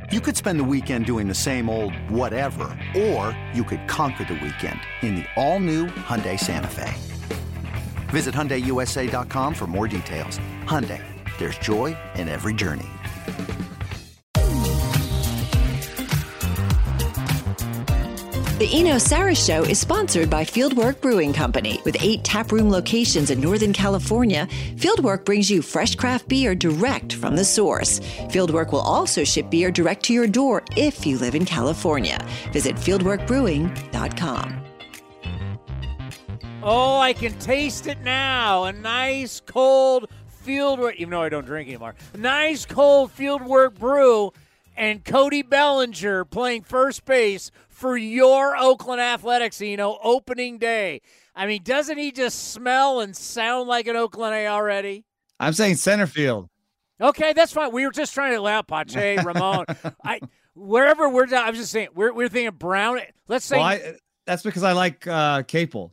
You could spend the weekend doing the same old whatever, or you could conquer the weekend in the all-new Hyundai Santa Fe. Visit HyundaiUSA.com for more details. Hyundai, there's joy in every journey. The Eno Sarah Show is sponsored by Fieldwork Brewing Company. With 8 taproom locations in Northern California, Fieldwork brings you fresh craft beer direct from the source. Fieldwork will also ship beer direct to your door if you live in California. Visit fieldworkbrewing.com. Oh, I can taste it now. A nice cold Fieldwork, even though I don't drink anymore. A nice cold Fieldwork brew, and Cody Bellinger playing first base for your Oakland Athletics, opening day. I mean, doesn't he just smell and sound like an Oakland A already? I'm saying center field. Okay, that's fine. We were just trying to allow Pache, Ramon. Wherever we're down, I'm just saying, we're thinking Brown. Let's say. That's because I like Capel.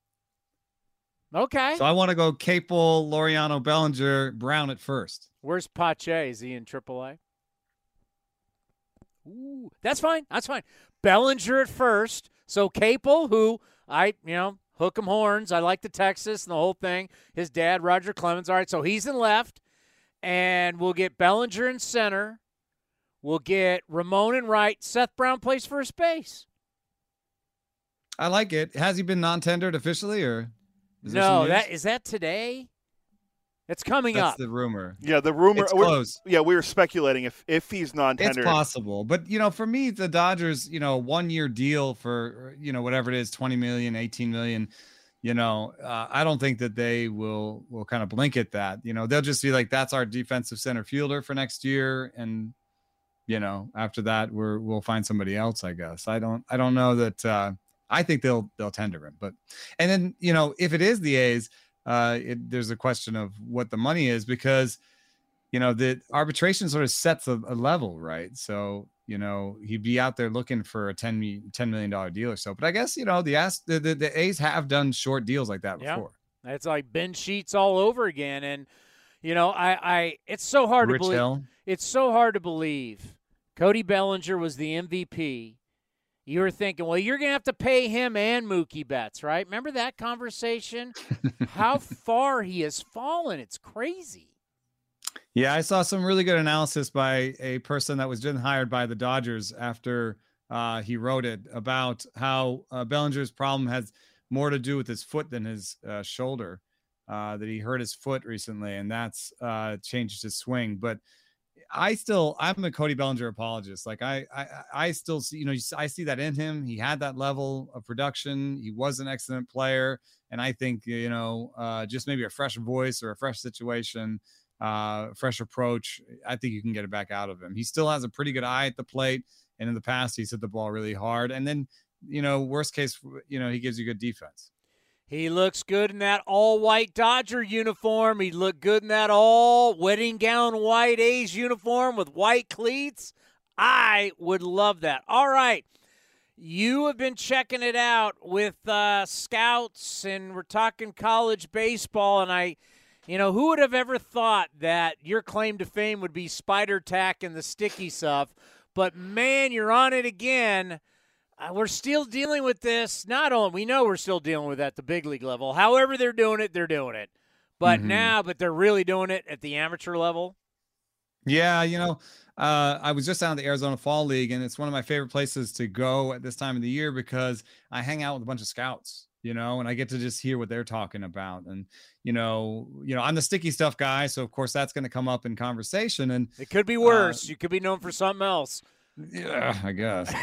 Okay. So I want to go Capel, Laureano, Bellinger, Brown at first. Where's Pache? Is he in AAA? Ooh, that's fine. That's fine. Bellinger at first. So Capel, who hook 'em horns. I like the Texas and the whole thing. His dad, Roger Clemens. All right, so he's in left. And we'll get Bellinger in center. We'll get Ramon in right. Seth Brown plays first base. I like it. Has he been non-tendered officially, or? No, is that today? It's coming up. That's the rumor. Yeah, the rumor. It's close. Yeah, we were speculating if he's non-tendered. It's possible. But, for me, the Dodgers, 1-year deal for, whatever it is, $20 million, $18 million, I don't think that they will kind of blink at that. They'll just be like, that's our defensive center fielder for next year. And, after that, we'll find somebody else, I guess. I don't know that I think they'll tender him. And then, if it is the A's, there's a question of what the money is, because the arbitration sort of sets a level, right? So he'd be out there looking for a $10 million deal or so. But I guess the A's have done short deals like that before. It's like Ben Sheets all over again, and it's so hard to believe. Hill. It's so hard to believe. Cody Bellinger was the MVP. You were thinking, well, you're going to have to pay him and Mookie Betts, right? Remember that conversation? How far he has fallen. It's crazy. Yeah, I saw some really good analysis by a person that was just hired by the Dodgers after he wrote it about how Bellinger's problem has more to do with his foot than his shoulder, that he hurt his foot recently, and that's changed his swing. But I'm a Cody Bellinger apologist. Like I still see, I see that in him. He had that level of production. He was an excellent player. And I think, just maybe a fresh voice or a fresh situation, fresh approach, I think you can get it back out of him. He still has a pretty good eye at the plate. And in the past, he's hit the ball really hard. And then, worst case, he gives you good defense. He looks good in that all-white Dodger uniform. He looked good in that all-wedding gown white A's uniform with white cleats. I would love that. All right. You have been checking it out with scouts, and we're talking college baseball, and who would have ever thought that your claim to fame would be spider tack and the sticky stuff? But, man, you're on it again. We're still dealing with this. We know we're still dealing with it at the big league level. However they're doing it, they're doing it. But but they're really doing it at the amateur level. Yeah, I was just down at the Arizona Fall League, and it's one of my favorite places to go at this time of the year because I hang out with a bunch of scouts, and I get to just hear what they're talking about. And, I'm the sticky stuff guy, so of course that's going to come up in conversation. And it could be worse. You could be known for something else. Yeah, I guess.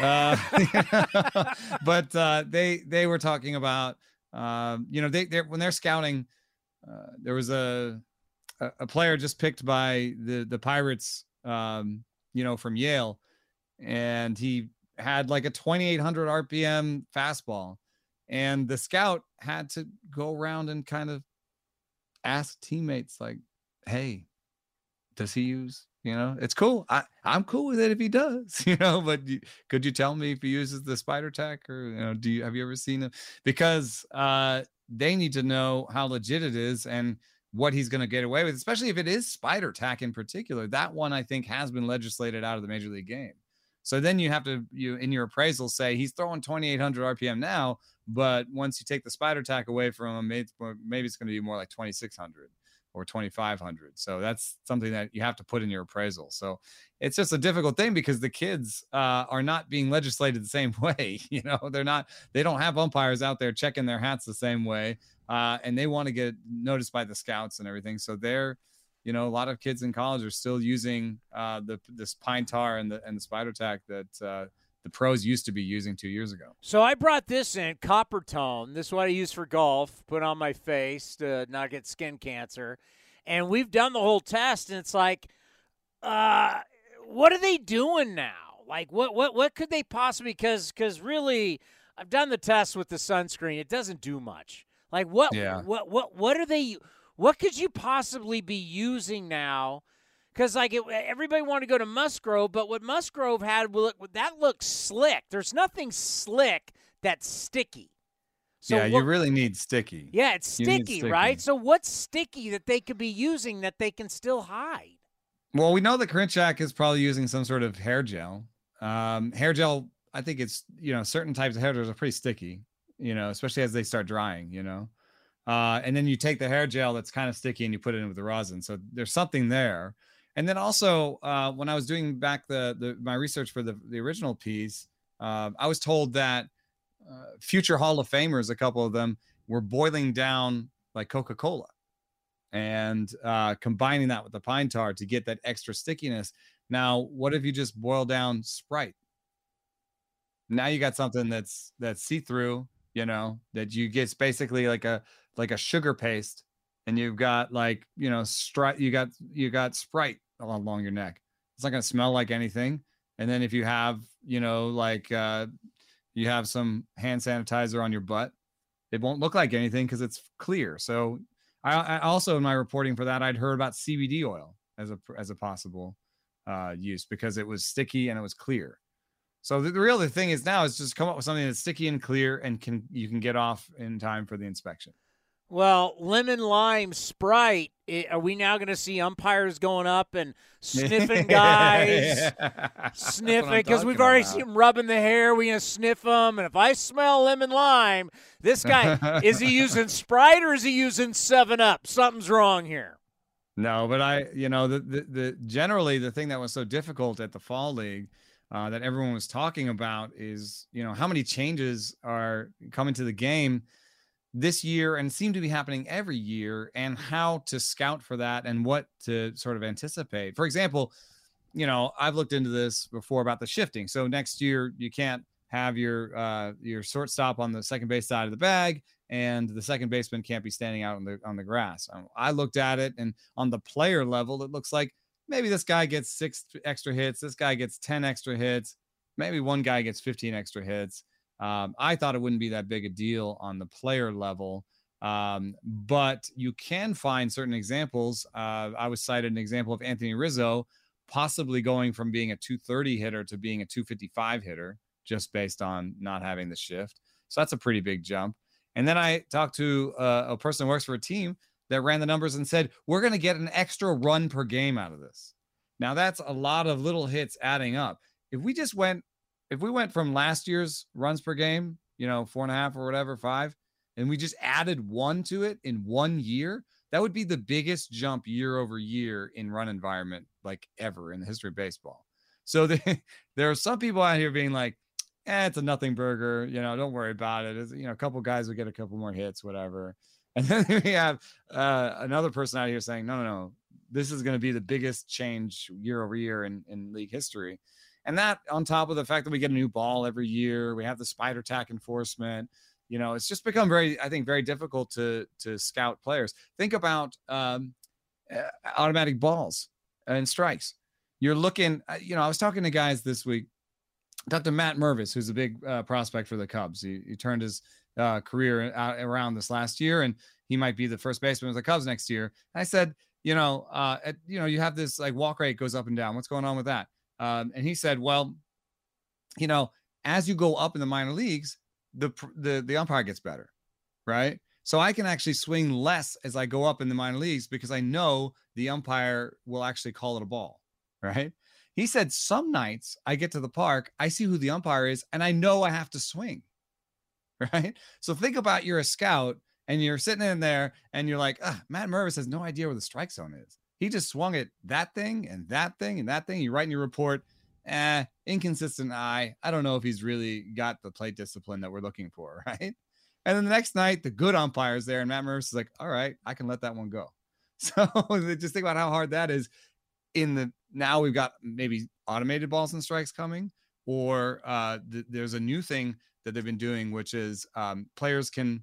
But they were talking about, they when they're scouting, there was a player just picked by the Pirates, from Yale, and he had like a 2,800 RPM fastball, and the scout had to go around and kind of ask teammates like, "Hey, does he use?" It's cool. I'm cool with it if he does, but could you tell me if he uses the spider tack, or, have you ever seen him? Because they need to know how legit it is. And what he's going to get away with, especially if it is spider tack in particular. That one, I think, has been legislated out of the Major League game. So then you have to, in your appraisal, say he's throwing 2,800 RPM now, but once you take the spider tack away from him, maybe it's going to be more like 2,600 or 2,500. So that's something that you have to put in your appraisal. So it's just a difficult thing because the kids are not being legislated the same way. They don't have umpires out there checking their hats the same way. And they want to get noticed by the scouts and everything. So they're, a lot of kids in college are still using this pine tar and the spider tack that the pros used to be using 2 years ago. So I brought this in, Copper Tone. This is what I use for golf, put on my face to not get skin cancer. And we've done the whole test, and it's like, what are they doing now? Like, what could they possibly, because really, I've done the test with the sunscreen. It doesn't do much. Like, what are they, what could you possibly be using now? Because, everybody wanted to go to Musgrove, but what Musgrove had, that looks slick. There's nothing slick that's sticky. So you really need sticky. Yeah, it's sticky, right? So what's sticky that they could be using that they can still hide? Well, we know that Karinchak is probably using some sort of hair gel. Hair gel, I think it's, certain types of hair gels are pretty sticky, especially as they start drying, and then you take the hair gel that's kind of sticky and you put it in with the rosin. So there's something there. And then also, when I was doing back my research for the original piece, I was told that future Hall of Famers, a couple of them, were boiling down like Coca-Cola and combining that with the pine tar to get that extra stickiness. Now, what if you just boil down Sprite? Now you got something that's see-through, that you get basically like a sugar paste. And you've got you got Sprite along your neck. It's not going to smell like anything. And then if you have, you have some hand sanitizer on your butt, it won't look like anything because it's clear. So I also, in my reporting for that, I'd heard about CBD oil as a possible use because it was sticky and it was clear. So the real thing is now is just come up with something that's sticky and clear and you can get off in time for the inspection. Well, lemon lime Sprite, are we now going to see umpires going up and sniffing guys? Sniffing, because we've already seen them rubbing the hair. We're going to sniff them. And if I smell lemon lime, this guy, is he using Sprite or is he using 7-Up? Something's wrong here. No, but generally the thing that was so difficult at the Fall League that everyone was talking about is, how many changes are coming to the game this year and seem to be happening every year, and how to scout for that and what to sort of anticipate. For example, I've looked into this before about the shifting. So next year you can't have your shortstop on the second base side of the bag, and the second baseman can't be standing out on the grass. I looked at it, and on the player level, it looks like maybe this guy gets 6 extra hits, this guy gets 10 extra hits, maybe one guy gets 15 extra hits. I thought it wouldn't be that big a deal on the player level, but you can find certain examples. I was cited an example of Anthony Rizzo possibly going from being a 230 hitter to being a 255 hitter just based on not having the shift. So that's a pretty big jump. And then I talked to a person who works for a team that ran the numbers and said, we're going to get an extra run per game out of this. Now that's a lot of little hits adding up. If we went from last year's runs per game, 4.5 or whatever, 5, and we just added 1 to it in 1 year, that would be the biggest jump year over year in run environment, like ever in the history of baseball. So there are some people out here being like, it's a nothing burger, don't worry about it. It's, a couple guys will get a couple more hits, whatever. And then we have another person out here saying, no, this is going to be the biggest change year over year in league history. And that on top of the fact that we get a new ball every year, we have the spider tack enforcement, it's just become very difficult to scout players. Think about automatic balls and strikes. You're looking, I was talking to guys this week. I talked to Matt Mervis, who's a big prospect for the Cubs. He turned his career around this last year, and he might be the first baseman of the Cubs next year. And I said, you have this like walk rate goes up and down. What's going on with that? And he said, well, as you go up in the minor leagues, the umpire gets better, right? So I can actually swing less as I go up in the minor leagues because I know the umpire will actually call it a ball, right? He said some nights I get to the park, I see who the umpire is, and I know I have to swing, right? So think about you're a scout and you're sitting in there and you're like, Matt Mervis has no idea where the strike zone is. He just swung at that thing and that thing and that thing. You write in your report, inconsistent eye. I don't know if he's really got the plate discipline that we're looking for, right? And then the next night, the good umpire's there, and Matt Mervis is like, all right, I can let that one go. So just think about how hard that is. Now we've got maybe automated balls and strikes coming, or there's a new thing that they've been doing, which is players can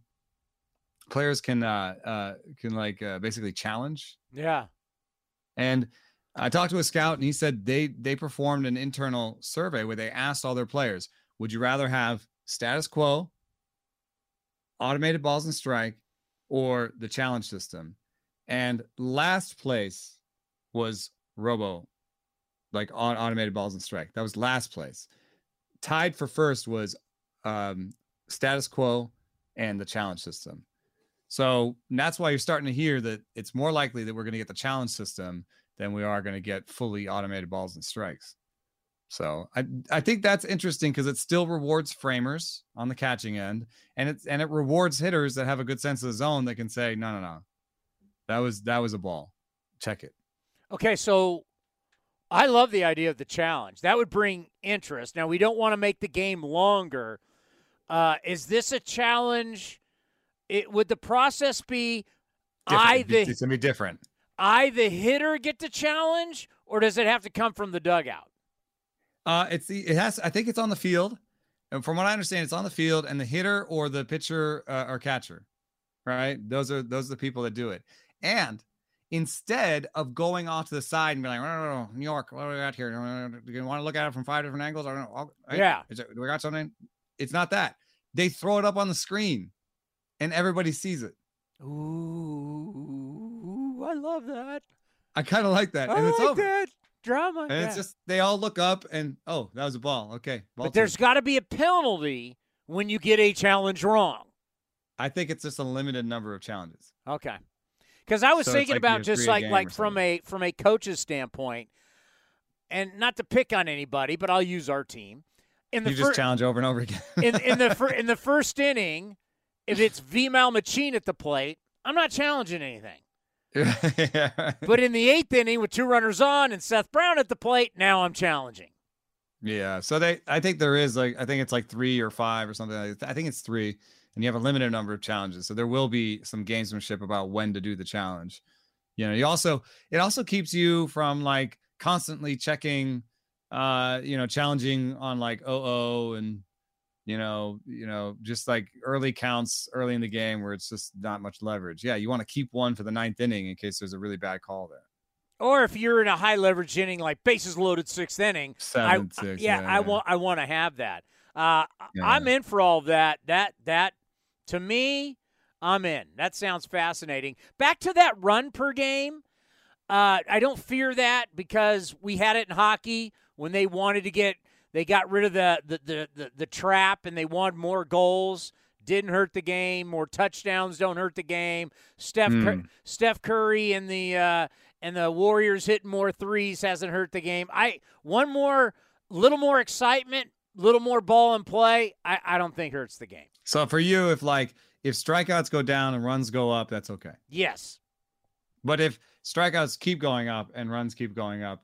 basically challenge. Yeah. And I talked to a scout, and he said they performed an internal survey where they asked all their players, would you rather have status quo, automated balls and strike, or the challenge system? And last place was robo, like automated balls and strike. That was last place. Tied for first was status quo and the challenge system. So that's why you're starting to hear that it's more likely that we're going to get the challenge system than we are going to get fully automated balls and strikes. So I think that's interesting because it still rewards framers on the catching end, and it rewards hitters that have a good sense of the zone that can say, no, that was a ball. Check it. Okay, so I love the idea of the challenge. That would bring interest. Now, we don't want to make the game longer. Is this a challenge? Would the process be it's gonna be different? I, the hitter, get the challenge, or does it have to come from the dugout? I think it's on the field. And from what I understand, it's on the field, and the hitter or the pitcher or catcher, right? Those are the people that do it. And instead of going off to the side and be like, oh, New York, what do we got here? Do you want to look at it from 5 different angles? I don't know. Yeah. Do we got something? It's not that. They throw it up on the screen, and everybody sees it. Ooh, I love that. I kind of like that. And I it's like over. that. Drama. And it's just, they all look up and, oh, that was a ball. Okay. But there's got to be a penalty when you get a challenge wrong. I think it's just a limited number of challenges. Okay. Because I was thinking about just like from a coach's standpoint, and not to pick on anybody, but I'll use our team. Just challenge over and over again. in the first inning, if it's Vimal Machin at the plate, I'm not challenging anything. Yeah. But in the 8th inning with 2 runners on and Seth Brown at the plate, now I'm challenging. Yeah. So I think there is I think it's like 3 or 5 or something like that. I think it's 3, and you have a limited number of challenges. So there will be some gamesmanship about when to do the challenge. You know, it also keeps you from like constantly checking, challenging on like 0-0 and, just like early counts early in the game where it's just not much leverage. Yeah, you want to keep one for the 9th inning in case there's a really bad call there. Or if you're in a high leverage inning, like bases loaded 6th inning, 7, 6. I want to have that. I'm in for all of that. That to me, I'm in. That sounds fascinating. Back to that run per game. I don't fear that because we had it in hockey when they wanted to they got rid of the trap and they wanted more goals. Didn't hurt the game. More touchdowns don't hurt the game. Steph Curry and the Warriors hitting more threes hasn't hurt the game. Little more excitement, little more ball in play. I don't think hurts the game. So for you, if strikeouts go down and runs go up, that's okay. Yes. But if strikeouts keep going up and runs keep going up,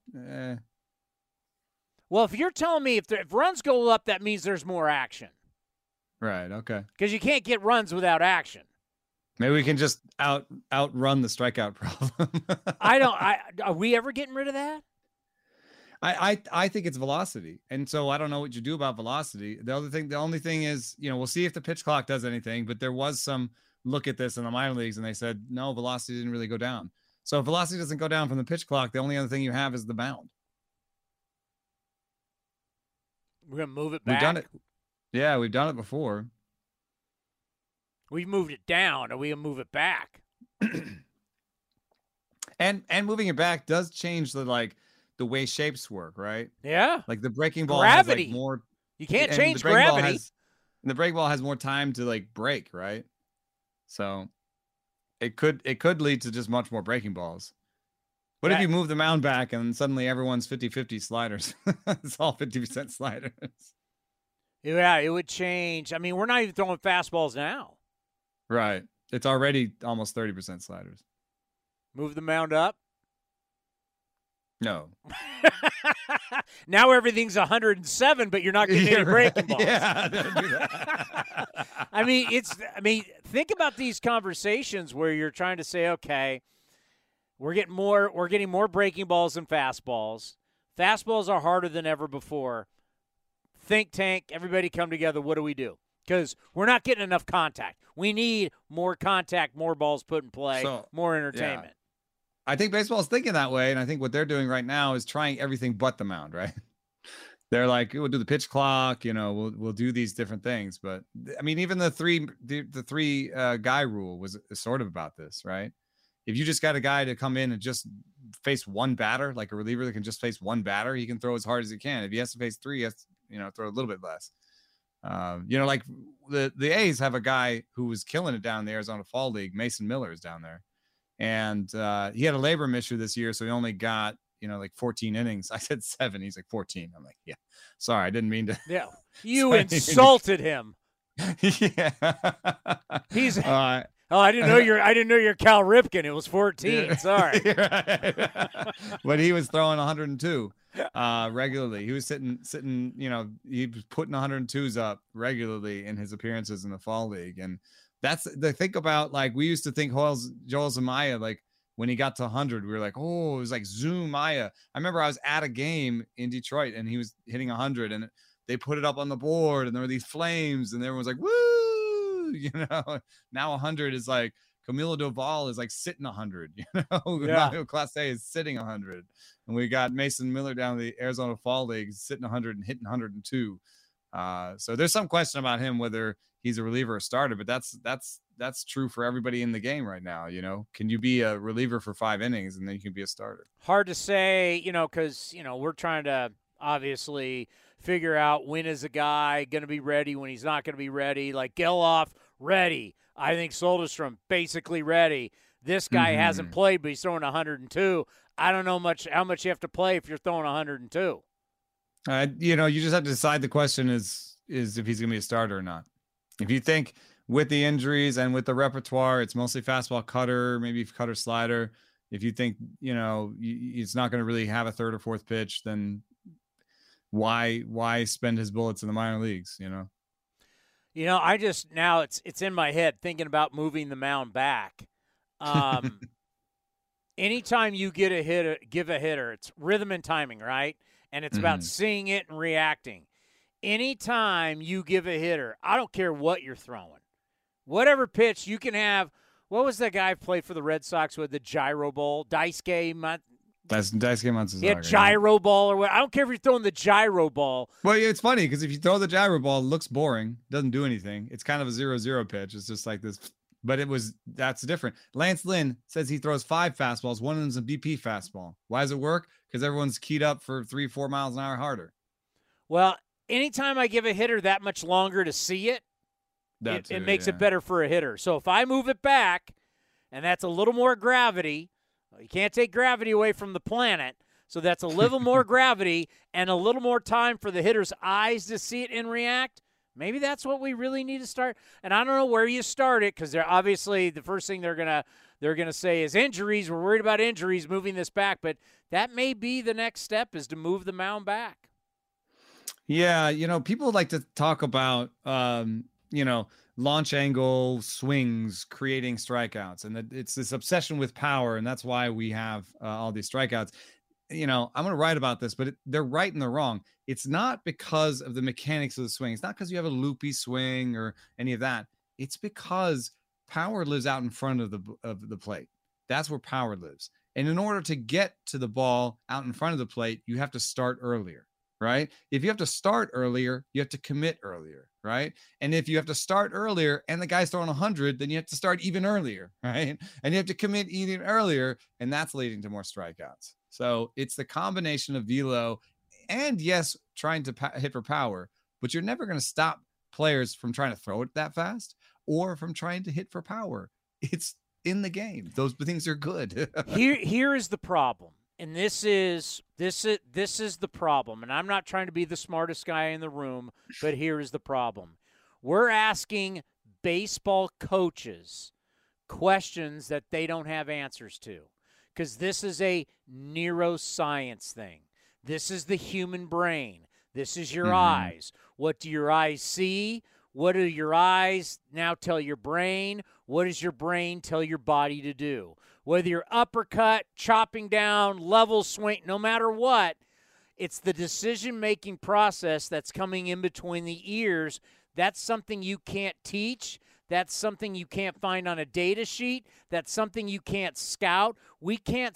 Well, if you're telling me if runs go up, that means there's more action. Right, okay. Because you can't get runs without action. Maybe we can just outrun the strikeout problem. Are we ever getting rid of that? I think it's velocity. And so I don't know what you do about velocity. The only thing is, we'll see if the pitch clock does anything, but there was some look at this in the minor leagues and they said, no, velocity didn't really go down. So if velocity doesn't go down from the pitch clock, the only other thing you have is the bound. We're going to move it back. We've done it. Yeah, we've done it before. We've moved it down. Are we going to move it back? And moving it back does change the way shapes work, right? Yeah. Like the breaking ball gravity. has more. You can't change gravity. The break ball has more time to break, right? So it could lead to just much more breaking balls. What Yeah. if you move the mound back and suddenly everyone's 50-50 sliders? It's all 50% sliders. Yeah, it would change. I mean, we're not even throwing fastballs now. Right. It's already almost 30% sliders. Move the mound up. No. Now everything's 107, but you're not getting any breaking balls. Yeah, don't do that. I mean, think about these conversations where you're trying to say, okay, we're getting more breaking balls than fastballs. Fastballs are harder than ever before. Think tank, everybody come together. What do we do? Because we're not getting enough contact. We need more contact, more balls put in play, more entertainment. Yeah. I think baseball is thinking that way, and I think what they're doing right now is trying everything but the mound, right? They're like, we'll do the pitch clock, we'll do these different things. But I mean, even the three guy rule was sort of about this, right? If you just got a guy to come in and just face one batter, like a reliever that can just face one batter, he can throw as hard as he can. If he has to face three, he has to, throw a little bit less. Like the A's have a guy who was killing it down in the Arizona Fall League. Mason Miller is down there. And he had a labrum issue this year, so he only got, like 14 innings. I said 7. He's like 14. I'm like, yeah, sorry, I didn't mean to. Yeah, you insulted him. Yeah, he's. I didn't know you're Cal Ripken. It was 14. Yeah. Sorry. But he was throwing 102 regularly. He was sitting. He was putting 102s up regularly in his appearances in the Fall League, and that's the think about. Like, we used to think Joel Zumaya, like when he got to 100, we were like, oh, it was like Zumaya. I remember I was at a game in Detroit and he was hitting 100, and they put it up on the board, and there were these flames, and everyone was like, woo, Now 100 is like Camilo Doval is like sitting 100, Mario Clase is sitting 100, and we got Mason Miller down the Arizona Fall League sitting 100 and hitting 102. So there's some question about him whether he's a reliever or starter, but that's true for everybody in the game right now. Can you be a reliever for 5 innings and then you can be a starter? Hard to say, because we're trying to obviously figure out when is a guy going to be ready, when he's not going to be ready. Like Geloff, ready. I think Soderstrom, basically ready. This guy hasn't played, but he's throwing 102. I don't know how much you have to play if you're throwing 102. You just have to decide. The question is if he's going to be a starter or not. If you think with the injuries and with the repertoire, it's mostly fastball, cutter, maybe cutter, slider. If you think, it's not going to really have a third or fourth pitch, then why spend his bullets in the minor leagues, I just, now it's in my head thinking about moving the mound back. Anytime you give a hitter, it's rhythm and timing, right? And it's about seeing it and reacting. Anytime you give a hitter, I don't care what you're throwing, whatever pitch you can have. What was that guy who played for the Red Sox with the gyro ball? Daisuke Matsuzaka. Yeah, gyro ball or what? I don't care if you're throwing the gyro ball. Well, it's funny because if you throw the gyro ball, it looks boring, doesn't do anything. It's kind of a 0-0 pitch. It's just like this, but that's different. Lance Lynn says he throws 5 fastballs. One of them's a BP fastball. Why does it work? Because everyone's keyed up for 3-4 miles an hour harder. Well, anytime I give a hitter that much longer to see it, it makes it better for a hitter. So if I move it back, and that's a little more gravity, you can't take gravity away from the planet, so that's a little more gravity and a little more time for the hitter's eyes to see it and react. Maybe that's what we really need to start. And I don't know where you start it, because they're obviously the first thing they're gonna say is injuries. We're worried about injuries, moving this back, but that may be the next step, is to move the mound back. Yeah, people like to talk about launch angle swings creating strikeouts, and it's this obsession with power, and that's why we have all these strikeouts. I'm going to write about this, but they're right and they're wrong. It's not because of the mechanics of the swing. It's not because you have a loopy swing or any of that. It's because power lives out in front of the plate. That's where power lives. And in order to get to the ball out in front of the plate, you have to start earlier, right? If you have to start earlier, you have to commit earlier, right? And if you have to start earlier and the guy's throwing 100, then you have to start even earlier, right? And you have to commit even earlier, and that's leading to more strikeouts. So it's the combination of velo and, yes, trying to hit for power, but you're never going to stop players from trying to throw it that fast or from trying to hit for power. it's in the game. Those things are good. Here is the problem. And this is the problem. And I'm not trying to be the smartest guy in the room, but here is the problem. We're asking baseball coaches questions that they don't have answers to, because this is a neuroscience thing. This is the human brain. This is your eyes. What do your eyes see? What do your eyes now tell your brain? What does your brain tell your body to do? Whether you're uppercut, chopping down, level swing, no matter what, it's the decision-making process that's coming in between the ears. That's something you can't teach. That's something you can't find on a data sheet. That's something you can't scout. We can't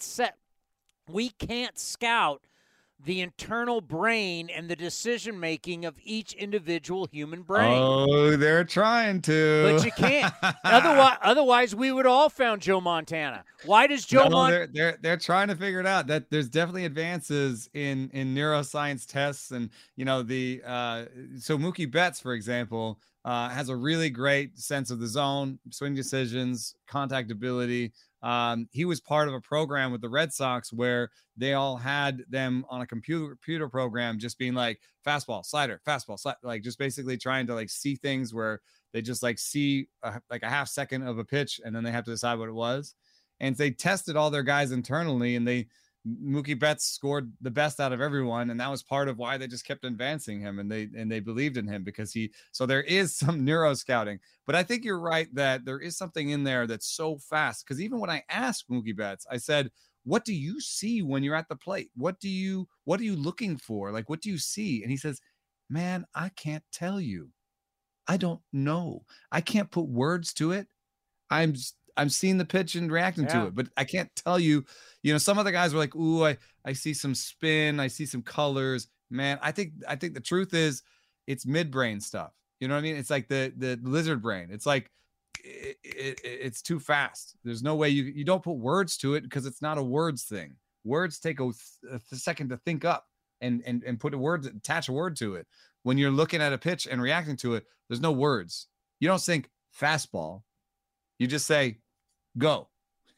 scout the internal brain and the decision-making of each individual human brain. Oh, they're trying to. But you can't. Otherwise, we would all found Joe Montana. Why does Joe Montana? They're trying to figure it out. That there's definitely advances in neuroscience tests, and so Mookie Betts, for example, has a really great sense of the zone, swing decisions, contact ability. He was part of a program with the Red Sox where they all had them on a computer program, just being like fastball, slider, like just basically trying to like see things where they just like see like a half second of a pitch and then they have to decide what it was. And they tested all their guys internally, and Mookie Betts scored the best out of everyone, and that was part of why they just kept advancing him, and they believed in him because so there is some neuro scouting. But I think you're right that there is something in there that's so fast, because even when I asked Mookie Betts, I said, what do you see when you're at the plate? What are you looking for? Like, what do you see? And he says, man, I can't tell you. I don't know. I can't put words to it. I'm seeing the pitch and reacting to it, but I can't tell you. Some other guys were like, ooh, I see some spin. I see some colors. Man, I think the truth is it's midbrain stuff. You know what I mean? It's like the lizard brain. It's like it's too fast. There's no way you don't put words to it, because it's not a words thing. Words take a second to think up and attach a word to it. When you're looking at a pitch and reacting to it, there's no words. You don't think fastball. You just say, go.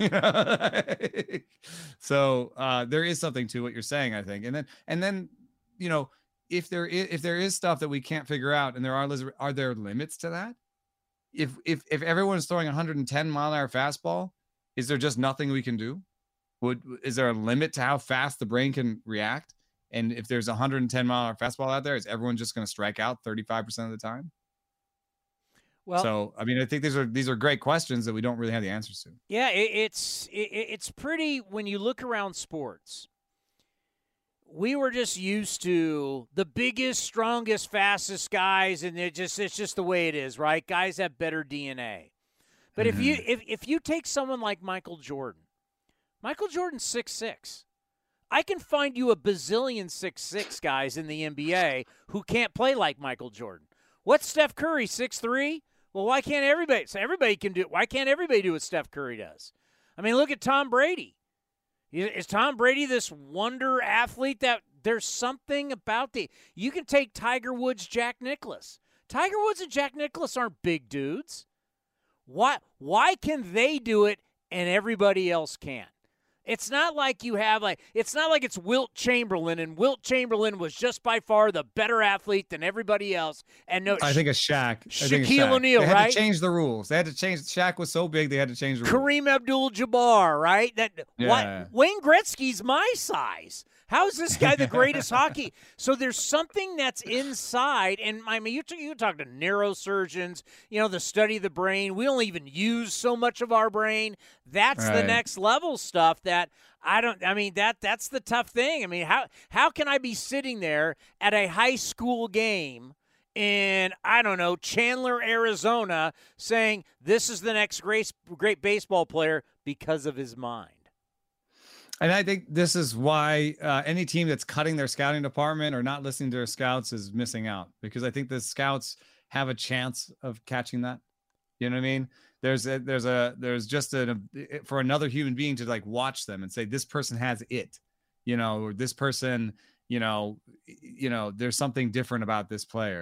So there is something to what you're saying, I think. And then if there is stuff that we can't figure out, and are there limits to that? If everyone's throwing 110 mile an hour fastball, is there just nothing we can do? Is there a limit to how fast the brain can react? And if there's 110 mile an hour fastball out there, is everyone just going to strike out 35% of the time? Well, so I mean, I think these are great questions that we don't really have the answers to. Yeah, it's pretty, when you look around sports. We were just used to the biggest, strongest, fastest guys, and it's just the way it is, right? Guys have better DNA. But if you take someone like Michael Jordan's 6'6". I can find you a bazillion 6'6" guys in the NBA who can't play like Michael Jordan. What's Steph Curry, 6'3"? Well, why can't everybody? So everybody can do it. Why can't everybody do what Steph Curry does? I mean, look at Tom Brady. Is Tom Brady this wonder athlete that there's something about you can take Tiger Woods, Jack Nicklaus. Tiger Woods and Jack Nicklaus aren't big dudes. Why can they do it and everybody else can't? It's not like it's not like it's Wilt Chamberlain, and Wilt Chamberlain was just by far the better athlete than everybody else. And I think it's Shaq. Shaquille O'Neal, right? They had to change the rules. They had to change. Shaq was so big, they had to change the rules. Kareem Abdul-Jabbar, right? Wayne Gretzky's my size. How is this guy the greatest hockey? So there's something that's inside, and I mean, you talk to neurosurgeons, the study of the brain. We don't even use so much of our brain. That's right. The next level stuff that's the tough thing. I mean, how can I be sitting there at a high school game in, I don't know, Chandler, Arizona, saying this is the next great baseball player because of his mind? And I think this is why any team that's cutting their scouting department or not listening to their scouts is missing out, because I think the scouts have a chance of catching that. You know what I mean? There's just for another human being to like watch them and say, this person has it, or this person, there's something different about this player.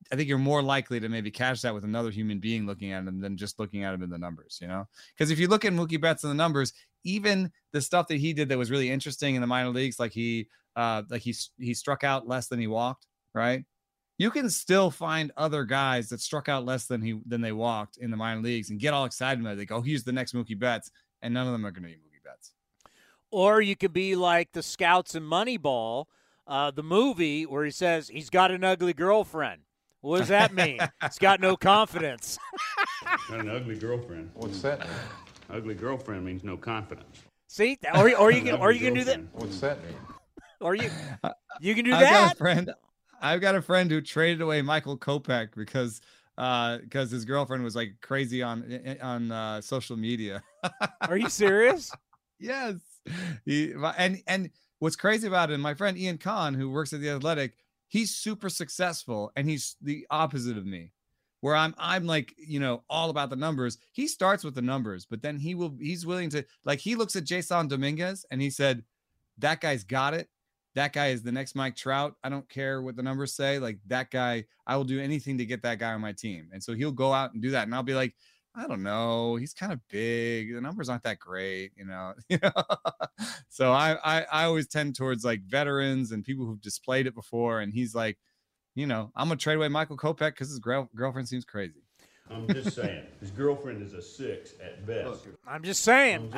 I think you're more likely to maybe catch that with another human being looking at him than just looking at him in the numbers, because if you look at Mookie Betts in the numbers, even the stuff that he did that was really interesting in the minor leagues, like he struck out less than he walked, right? You can still find other guys that struck out less than they walked in the minor leagues and get all excited about it. They go, he's the next Mookie Betts, and none of them are going to be Mookie Betts. Or you could be like the scouts in Moneyball, the movie where he says he's got an ugly girlfriend. What does that mean? He's got no confidence. Got an ugly girlfriend. What's that mean? Ugly girlfriend means no confidence. See, or you can do that. What's that mean? Or you can do that. I've got a friend who traded away Michael Kopech because his girlfriend was like crazy on social media. Are you serious? Yes. And what's crazy about it, my friend Ian Kahn, who works at The Athletic, he's super successful, and he's the opposite of me, where I'm like, all about the numbers. He starts with the numbers, but then he's willing to, like, he looks at Jason Dominguez and he said, that guy's got it. That guy is the next Mike Trout. I don't care what the numbers say. Like, that guy, I will do anything to get that guy on my team. And so he'll go out and do that. And I'll be like, I don't know. He's kind of big. The numbers aren't that great, So I always tend towards like veterans and people who've displayed it before. And he's like, I'm going to trade away Michael Kopech because his girlfriend seems crazy. I'm just saying. His girlfriend is a 6 at best. I'm just saying.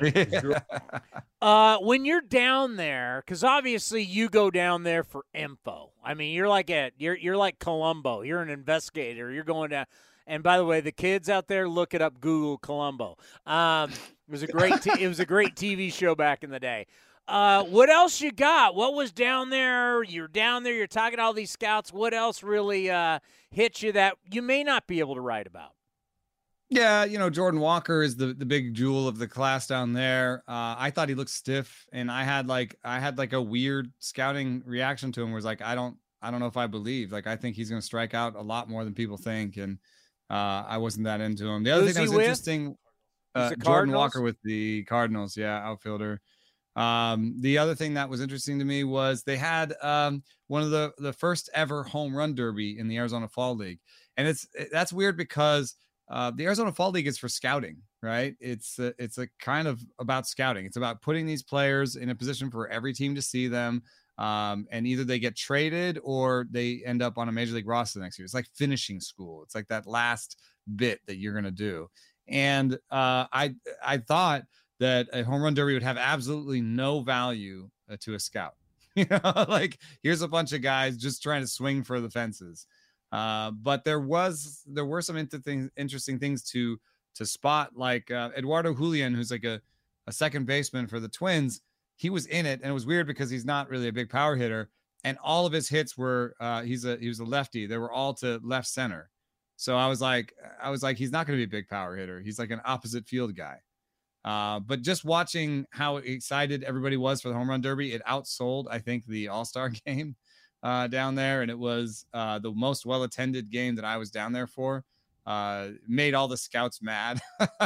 When you're down there, because obviously you go down there for info. I mean, you're like Columbo. You're an investigator. You're going down. And by the way, the kids out there, look it up. Google Columbo. It was a great TV show back in the day. What else you got? What was down there? You're down there. You're talking to all these scouts. What else really hit you that you may not be able to write about? Yeah, Jordan Walker is the big jewel of the class down there. I thought he looked stiff, and I had like a weird scouting reaction to him. Where it's like, I don't know if I believe. Like, I think he's going to strike out a lot more than people think, and I wasn't that into him. The other thing that was interesting, Jordan Walker with the Cardinals, outfielder. The other thing that was interesting to me was they had one of the first ever home run derby in the Arizona Fall League, and that's weird because the Arizona Fall League is for scouting, right? It's a kind of about scouting. It's about putting these players in a position for every team to see them. And either they get traded or they end up on a major league roster next year. It's like finishing school. It's like that last bit that you're going to do. And I thought that a home run derby would have absolutely no value to a scout. Like, here's a bunch of guys just trying to swing for the fences. But there were some interesting things to spot, like Eduardo Julian, who's like a second baseman for the Twins. He was in it, and it was weird because he's not really a big power hitter, and all of his hits were he was a lefty. They were all to left center. So I was like, he's not going to be a big power hitter. He's like an opposite field guy. But just watching how excited everybody was for the home run derby, it outsold, I think, the All-Star game down there, and it was the most well-attended game that I was down there for. Made all the scouts mad.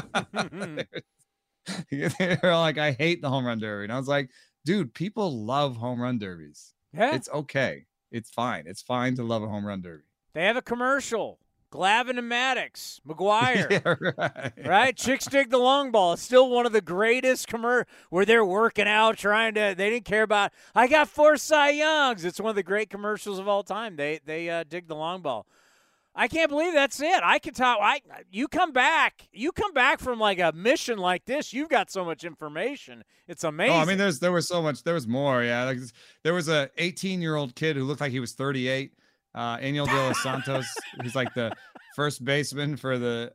They're like, I hate the home run derby. And I was like, dude, people love home run derbies. Yeah. It's okay. It's fine. It's fine to love a home run derby. They have a commercial. Glavine and Maddox, McGuire. Yeah, right? Chicks dig the long ball. It's still one of the greatest where they're working out, they didn't care about, I got 4 Cy Youngs. It's one of the great commercials of all time. They dig the long ball. I can't believe that's it. I can talk. You come back from like a mission like this. You've got so much information. It's amazing. Oh, I mean, there was so much. There was more. Yeah, like there was a 18-year-old kid who looked like he was 38. Aniel De Los Santos. He's like the first baseman for the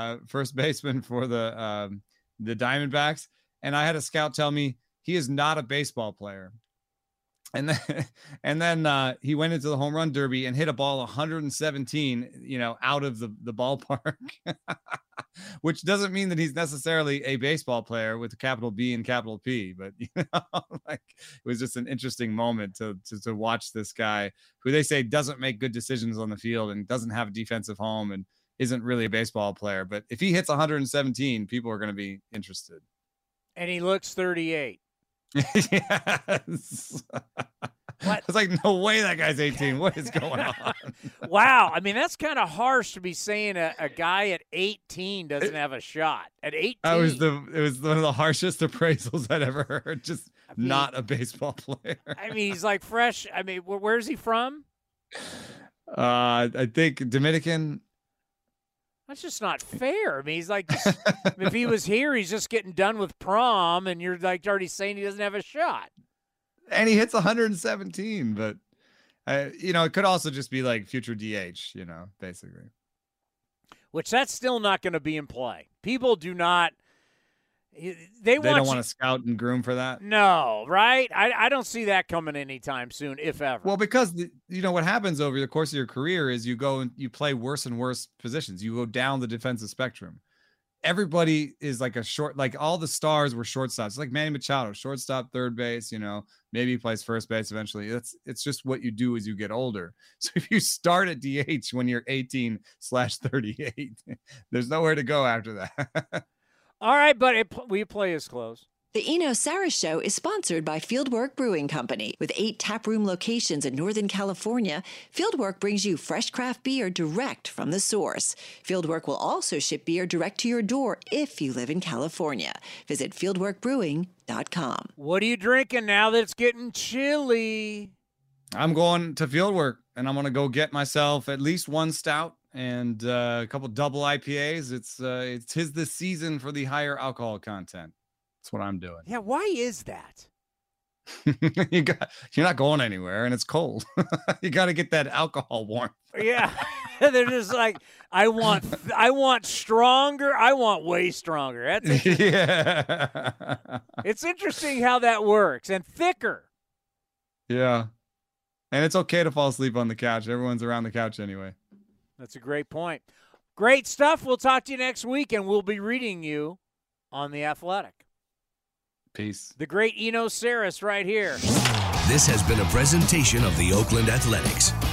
Diamondbacks. And I had a scout tell me he is not a baseball player. And then he went into the home run derby and hit a ball 117, out of the ballpark, which doesn't mean that he's necessarily a baseball player with a capital B and capital P. But like, it was just an interesting moment to watch this guy who they say doesn't make good decisions on the field and doesn't have a defensive home and isn't really a baseball player. But if he hits 117, people are going to be interested. And he looks 38. Yes. What? It's like, no way that guy's 18. What is going on? Wow. I mean, that's kind of harsh to be saying a guy at 18 doesn't have a shot. At 18. It was one of the harshest appraisals I'd ever heard. Just not a baseball player. I mean, he's like fresh. I mean, where's he from? I think Dominican. That's just not fair. I mean, he's like, if he was here, he's just getting done with prom, and you're like already saying he doesn't have a shot. And he hits 117, but it could also just be like future DH, basically. Which that's still not going to be in play. People do not. They don't want to scout and groom for that. No, right? I don't see that coming anytime soon, if ever. Well, because what happens over the course of your career is you go and you play worse and worse positions. You go down the defensive spectrum. Everybody is like all the stars were shortstops. It's like Manny Machado, shortstop, third base, maybe he plays first base eventually. It's just what you do as you get older. So if you start at DH when you're 18/38, there's nowhere to go after that. All right, but we play as close. The Eno Saris Show is sponsored by Fieldwork Brewing Company. With 8 taproom locations in Northern California, Fieldwork brings you fresh craft beer direct from the source. Fieldwork will also ship beer direct to your door if you live in California. Visit fieldworkbrewing.com. What are you drinking now that it's getting chilly? I'm going to Fieldwork, and I'm going to go get myself at least one stout and a couple double IPAs. It's the season for the higher alcohol content. That's what I'm doing. Yeah, why is that? You're not going anywhere, and it's cold. You got to get that alcohol warmth. Yeah, they're just like, I want stronger. I want way stronger. That's interesting. Yeah. It's interesting how that works, and thicker. Yeah, and it's okay to fall asleep on the couch. Everyone's around the couch anyway. That's a great point. Great stuff. We'll talk to you next week, and we'll be reading you on The Athletic. Peace. The great Eno Saris right here. This has been a presentation of the Oakland Athletics.